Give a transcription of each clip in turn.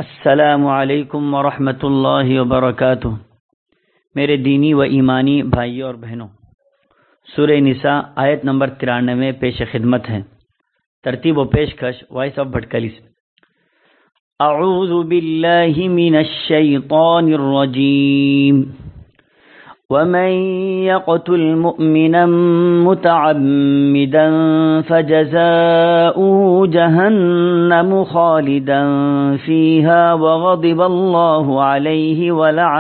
السلام علیکم ورحمۃ اللہ وبرکاتہ۔ میرے دینی و ایمانی بھائیوں اور بہنوں، سورہ نساء آیت نمبر 93 پیش خدمت ہے۔ ترتیب و پیشکش وائس آف بھٹکلی سے۔ اعوذ باللہ من الشیطان الرجیم۔ ومن يقتل مؤمنا متعمدا فجزاؤه جهنم خالدا فيها وغضب الله عليه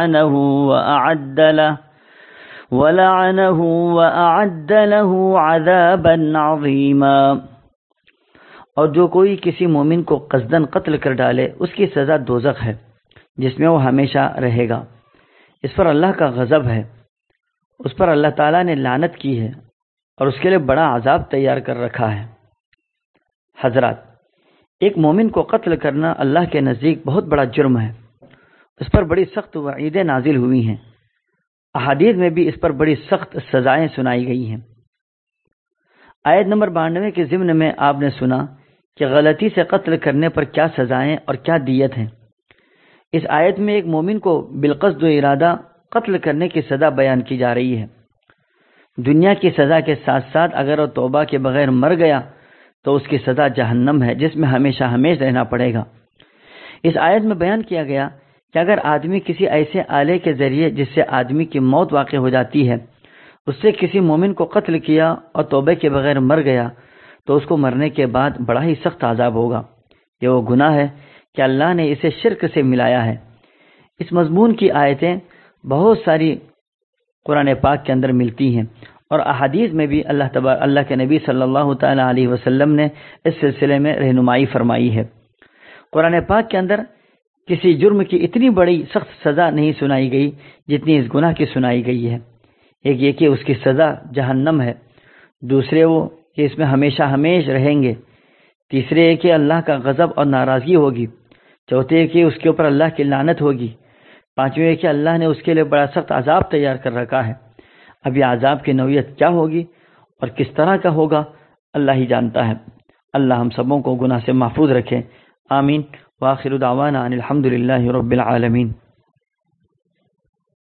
ولعنه وأعد له عذابا عظيما۔ اور جو کوئی کسی مومن کو قصداً قتل کر ڈالے اس کی سزا دوزخ ہے جس میں وہ ہمیشہ رہے گا۔ اس پر اللہ کا غضب ہے، اس پر اللہ تعالیٰ نے لعنت کی ہے اور اس کے لیے بڑا عذاب تیار کر رکھا ہے۔ حضرات، ایک مومن کو قتل کرنا اللہ کے نزدیک بہت بڑا جرم ہے۔ اس پر بڑی سخت وعیدیں نازل ہوئی ہیں، احادیث میں بھی اس پر بڑی سخت سزائیں سنائی گئی ہیں۔ آیت نمبر 92 کے ضمن میں آپ نے سنا کہ غلطی سے قتل کرنے پر کیا سزائیں اور کیا دیت ہیں۔ اس آیت میں ایک مومن کو بالقصد و ارادہ قتل کرنے کی سزا بیان کی جا رہی ہے۔ دنیا کی سزا کے ساتھ ساتھ اگر وہ توبہ کے بغیر مر گیا تو اس کی سزا جہنم ہے جس میں ہمیشہ رہنا پڑے گا۔ اس آیت میں بیان کیا گیا کہ اگر آدمی کسی ایسے آلے کے ذریعے جس سے آدمی کی موت واقع ہو جاتی ہے اس سے کسی مومن کو قتل کیا اور توبہ کے بغیر مر گیا تو اس کو مرنے کے بعد بڑا ہی سخت عذاب ہوگا۔ یہ وہ گناہ ہے کہ اللہ نے اسے شرک سے ملایا ہے۔ اس مضمون کی آیتیں بہت ساری قرآن پاک کے اندر ملتی ہیں اور احادیث میں بھی اللہ کے نبی صلی اللہ تعالی علیہ وسلم نے اس سلسلے میں رہنمائی فرمائی ہے۔ قرآن پاک کے اندر کسی جرم کی اتنی بڑی سخت سزا نہیں سنائی گئی جتنی اس گناہ کی سنائی گئی ہے۔ ایک یہ کہ اس کی سزا جہنم ہے، دوسرے وہ کہ اس میں ہمیشہ رہیں گے، تیسرے یہ کہ اللہ کا غضب اور ناراضگی ہوگی، چوتھے کہ اس کے اوپر اللہ کی لعنت ہوگی، پانچویں کہ اللہ نے اس کے لیے بڑا سخت عذاب تیار کر رکھا ہے۔ اب یہ عذاب کی نوعیت کیا ہوگی اور کس طرح کا ہوگا اللہ ہی جانتا ہے۔ اللہ ہم سبوں کو گناہ سے محفوظ رکھے، آمین۔ وآخر دعوانا ان الحمد للہ رب العالمین۔